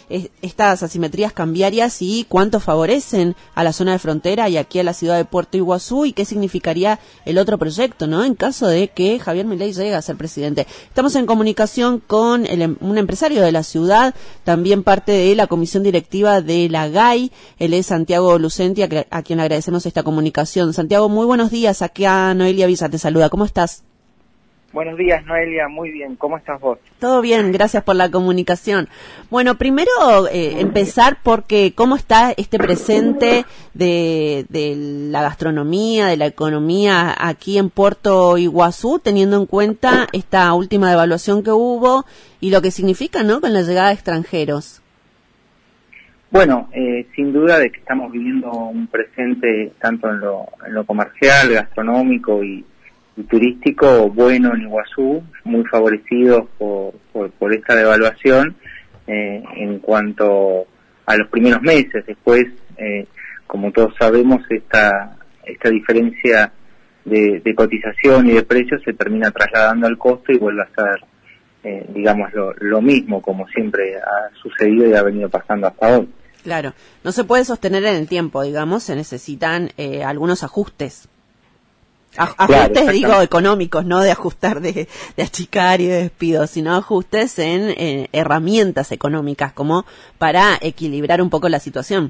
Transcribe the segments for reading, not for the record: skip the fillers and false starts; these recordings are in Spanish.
estas asimetrías cambiarias y cuánto favorecen a la zona de frontera y aquí a la ciudad de Puerto Iguazú y qué significaría el otro proyecto, ¿no? En caso de que Javier Milei llegue a ser presidente. Estamos en comunicación con un empresario de la ciudad, también parte de la comisión directiva de la GAI. Él es Santiago Lucenti, a quien le agradecemos esta comunicación. Santiago, muy buenos días. Aquí a Noelia Visa te saluda. ¿Cómo estás? Buenos días, Noelia. Muy bien. ¿Cómo estás vos? Todo bien, gracias por la comunicación. Bueno, primero empezar porque cómo está este presente de la gastronomía, de la economía aquí en Puerto Iguazú, teniendo en cuenta esta última devaluación que hubo y lo que significa, ¿no?, con la llegada de extranjeros. Bueno, sin duda de que estamos viviendo un presente tanto en lo comercial, gastronómico y turístico bueno en Iguazú, muy favorecidos por esta devaluación en cuanto a los primeros meses. Después, como todos sabemos, esta diferencia de cotización y de precios se termina trasladando al costo y vuelve a ser, digamos, lo mismo, como siempre ha sucedido y ha venido pasando hasta hoy. Claro, no se puede sostener en el tiempo, digamos, se necesitan algunos ajustes. Ajustes, claro, digo, económicos, no de ajustar, de achicar y de despidos, sino ajustes en herramientas económicas, como para equilibrar un poco la situación.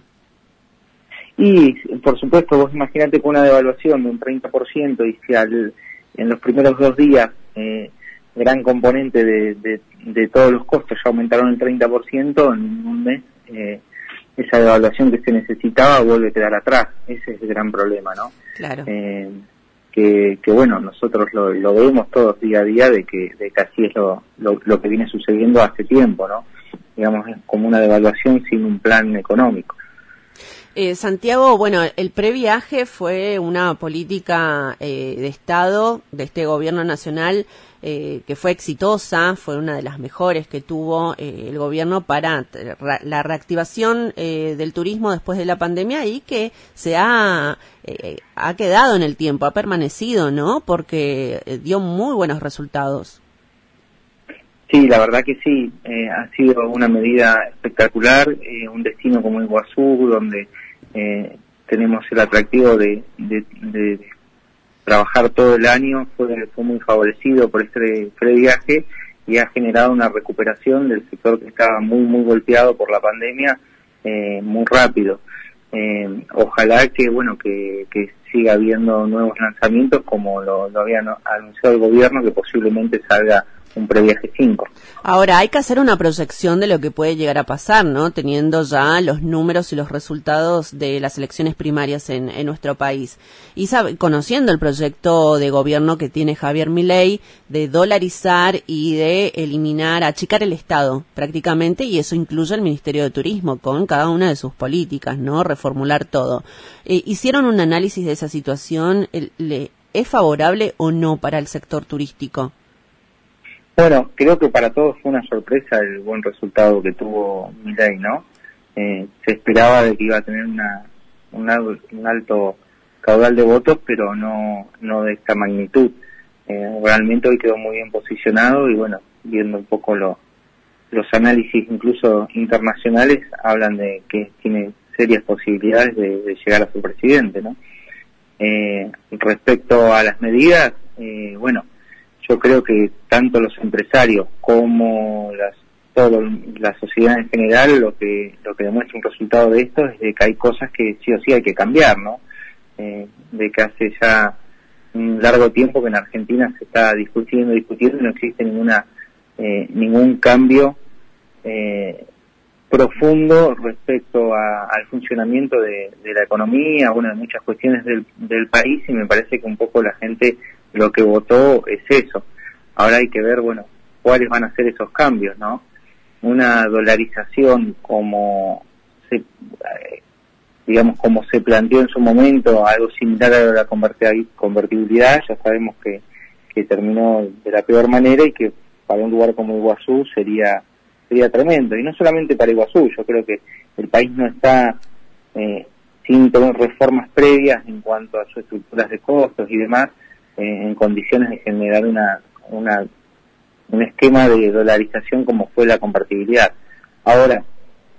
Y, por supuesto, vos imaginate con una devaluación de un 30% y si en los primeros 2 días gran componente de todos los costos ya aumentaron el 30%, en un mes esa devaluación que se necesitaba vuelve a quedar atrás. Ese es el gran problema, ¿no? Claro. Que bueno, nosotros lo vemos todos día a día de que así es lo que viene sucediendo hace tiempo, ¿no? Digamos, es como una devaluación sin un plan económico. Santiago, bueno, el previaje fue una política de Estado, de este gobierno nacional, que fue exitosa, fue una de las mejores que tuvo el gobierno para la reactivación del turismo después de la pandemia y que se ha quedado en el tiempo, ha permanecido, ¿no? Porque dio muy buenos resultados. Sí, la verdad que sí, ha sido una medida espectacular, un destino como Iguazú, donde tenemos el atractivo de trabajar todo el año, fue muy favorecido por este previaje y ha generado una recuperación del sector que estaba muy golpeado por la pandemia muy rápido. Ojalá que siga habiendo nuevos lanzamientos como lo había anunciado el gobierno, que posiblemente salga un previaje 5. Ahora, hay que hacer una proyección de lo que puede llegar a pasar, ¿no? Teniendo ya los números y los resultados de las elecciones primarias en nuestro país. Y conociendo el proyecto de gobierno que tiene Javier Milei de dolarizar y de eliminar, achicar el Estado prácticamente, y eso incluye el Ministerio de Turismo con cada una de sus políticas, ¿no? Reformular todo. ¿Hicieron un análisis de esa situación? ¿Es favorable o no para el sector turístico? Bueno, creo que para todos fue una sorpresa el buen resultado que tuvo Milei, ¿no? Se esperaba de que iba a tener un alto caudal de votos, pero no de esta magnitud. Realmente hoy quedó muy bien posicionado y bueno, viendo un poco los análisis incluso internacionales, hablan de que tiene serias posibilidades de llegar a ser presidente, ¿no? Respecto a las medidas, bueno, yo creo que tanto los empresarios como la sociedad en general lo que demuestra un resultado de esto es de que hay cosas que sí o sí hay que cambiar, ¿no? De que hace ya un largo tiempo que en Argentina se está discutiendo y no existe ningún cambio profundo respecto al funcionamiento de la economía, de muchas cuestiones del país, y me parece que un poco la gente lo que votó es eso. Ahora hay que ver, cuáles van a ser esos cambios, ¿no? Una dolarización como se planteó en su momento, algo similar a la convertibilidad, ya sabemos que terminó de la peor manera y que para un lugar como Iguazú sería tremendo. Y no solamente para Iguazú, yo creo que el país no está sin tener reformas previas en cuanto a sus estructuras de costos y demás, en condiciones de generar un esquema de dolarización como fue la convertibilidad. Ahora,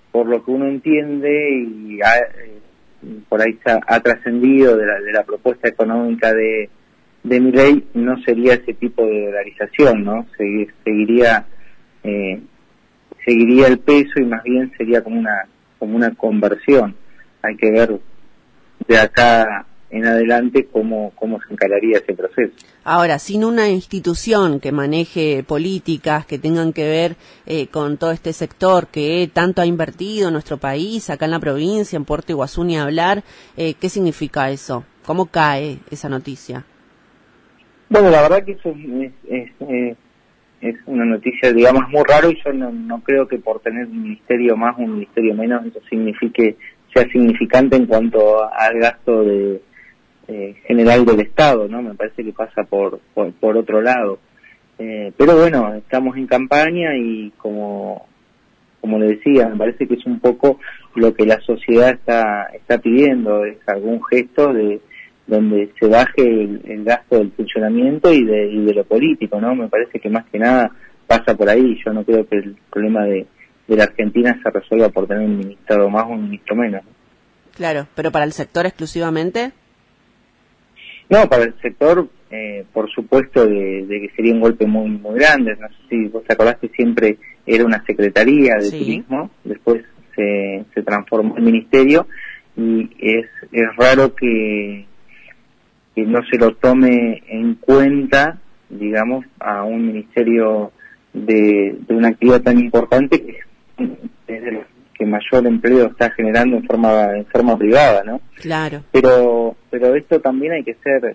por lo que uno entiende y por ahí ha trascendido de la propuesta económica de Milei, no sería ese tipo de dolarización, ¿no? Seguiría el peso y más bien sería como una conversión. Hay que ver de acá en adelante cómo se encararía ese proceso. Ahora, sin una institución que maneje políticas que tengan que ver con todo este sector que tanto ha invertido en nuestro país, acá en la provincia, en Puerto Iguazú, ni hablar, ¿qué significa eso? ¿Cómo cae esa noticia? Bueno, la verdad que eso es una noticia, digamos, muy raro, y yo no creo que por tener un ministerio más o un ministerio menos eso sea significante en cuanto al gasto general del Estado, ¿no? Me parece que pasa por otro lado. Pero bueno, estamos en campaña y como le decía, me parece que es un poco lo que la sociedad está pidiendo, es algún gesto donde se baje el gasto del funcionamiento y de lo político, ¿no? Me parece que más que nada pasa por ahí. Yo no creo que el problema de la Argentina se resuelva por tener un ministro más o un ministro menos. Claro, pero para el sector exclusivamente. No, para el sector, por supuesto, de que sería un golpe muy muy grande. No sé si vos te acordás que siempre era una secretaría de turismo, después se transformó en ministerio, y es raro que no se lo tome en cuenta, digamos, a un ministerio de una actividad tan importante que es de los que mayor empleo está generando en forma privada, ¿no? Claro. Pero esto también hay que ser,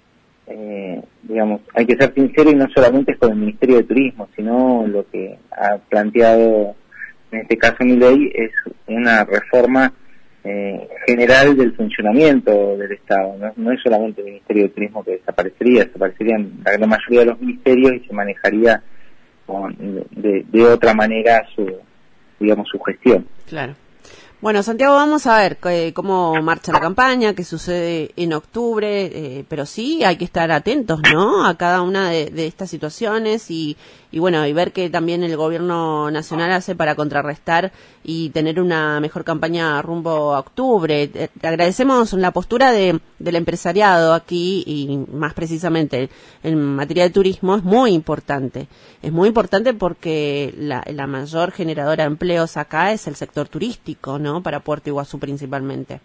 digamos, hay que ser sincero, y no solamente es con el Ministerio de Turismo, sino lo que ha planteado en este caso Milei es una reforma general del funcionamiento del Estado. No es solamente el Ministerio de Turismo que desaparecerían la gran mayoría de los ministerios, y se manejaría de otra manera su gestión. Claro. Bueno, Santiago, vamos a ver cómo marcha la campaña, qué sucede en octubre, pero sí hay que estar atentos, ¿no?, a cada una de estas situaciones y bueno, y ver qué también el gobierno nacional hace para contrarrestar y tener una mejor campaña rumbo a octubre. Te agradecemos la postura del empresariado aquí, y más precisamente en materia de turismo. Es muy importante porque la mayor generadora de empleos acá es el sector turístico, ¿no?, para Puerto Iguazú principalmente.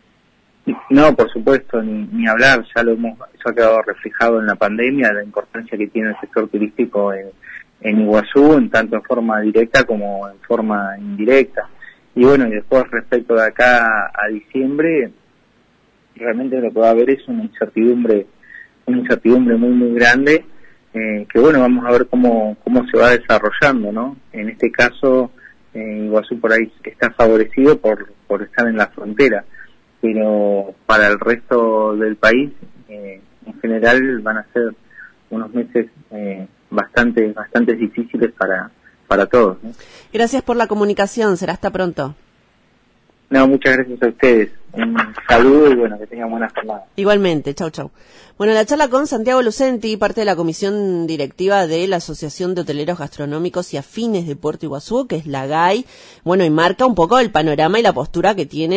No, por supuesto, ni hablar. Eso ha quedado reflejado en la pandemia, la importancia que tiene el sector turístico en Iguazú, tanto en forma directa como en forma indirecta. Y bueno, y después respecto de acá a diciembre, realmente lo que va a haber es una incertidumbre muy muy grande, que bueno, vamos a ver cómo se va desarrollando, ¿no? En este caso, Iguazú por ahí está favorecido por estar en la frontera, pero para el resto del país, en general, van a ser unos meses bastante difíciles para todos, ¿no? Gracias por la comunicación, será hasta pronto. No, muchas gracias a ustedes. Un saludo y bueno, que tengan buena jornada. Igualmente, chau. Bueno, la charla con Santiago Lucenti, parte de la comisión directiva de la Asociación de Hoteleros Gastronómicos y Afines de Puerto Iguazú, que es la GAI, bueno, y marca un poco el panorama y la postura que tiene